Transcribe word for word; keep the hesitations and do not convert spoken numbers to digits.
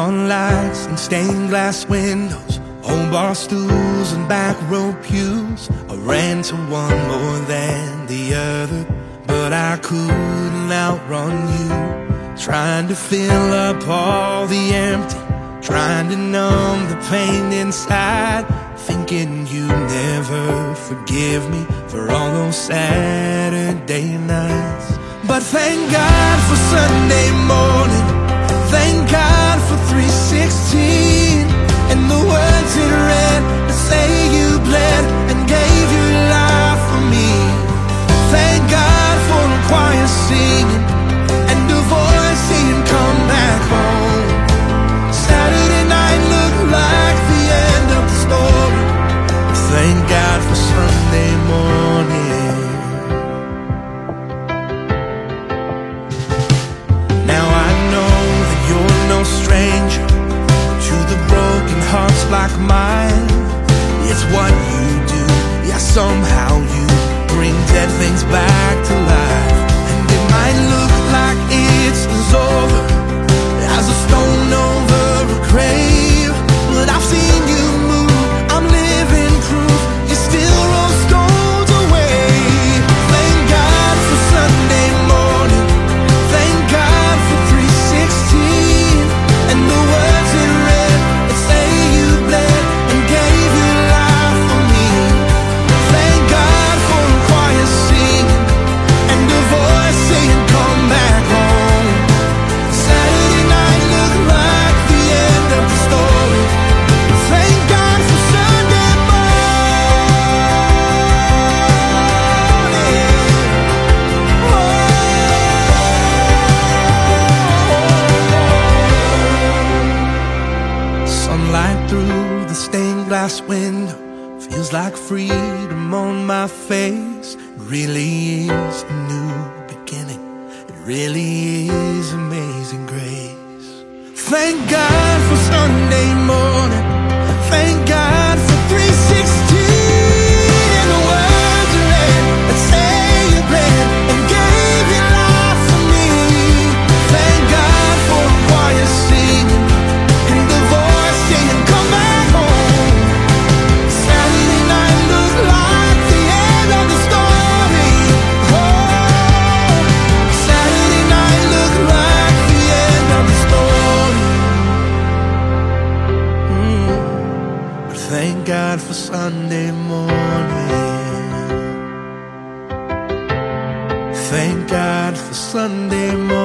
Neon lights and stained glass windows, old bar stools and back row pews. I ran to one more than the other, but I couldn't outrun you. Trying to fill up all the empty, trying to numb the pain inside, thinking you never forgive me for all those Saturday nights. But thank God for Sunday morning, thank God for three sixteen, and the words it read that say you bled and gave your life for me. Thank God for the choir singing and a voice saying come back home. Saturday night looked like the end of the story. Thank God for Sunday morning. Now I know that you're no stranger to the broken hearts like mine. It's what you do, yeah, somehow you bring dead things back to life. And it might look like it's over as a stone over a grave, but I've seen you move, I'm living proof you still roll stones away. Thank God for Sunday morning, thank God for three sixteen, and the words it read that say you bled and gave your life for me. Thank God for the choir singing and the voice saying come back home. Saturday night looked like the end of the story. Thank God for Sunday morning. Sunlight through the stained glass window feels like freedom on my face. It really is a new beginning, it really is amazing grace. Thank God for Sunday morning, thank God for three sixteen, and the words you read that say you bled and gave your life for me. Thank God for the choir singing and the voice saying come back home. Saturday night looked like the end of the story. Oh, Saturday night looked like the end of the story. Mm. But thank God for Sunday morning. Thank God for Sunday morning.